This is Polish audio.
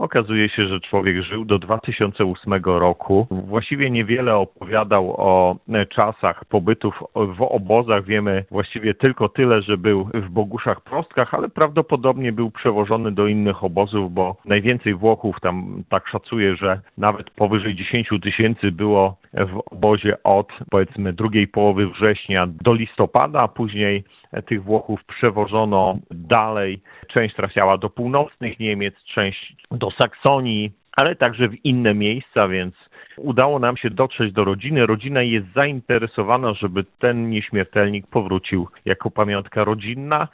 Okazuje się, że człowiek żył do 2008 roku. Właściwie niewiele opowiadał o czasach pobytów w obozach. Wiemy właściwie tylko tyle, że był w Boguszach-Prostkach, ale prawdopodobnie był przewożony do innych obozów, bo najwięcej Włochów, tam tak szacuje, że nawet powyżej 10 000 było w obozie od powiedzmy drugiej połowy września do listopada, a później tych Włochów przewożono dalej. Część trafiała do północnych Niemiec, część do Saksonii, ale także w inne miejsca, więc udało nam się dotrzeć do rodziny. Rodzina jest zainteresowana, żeby ten nieśmiertelnik powrócił jako pamiątka rodzinna.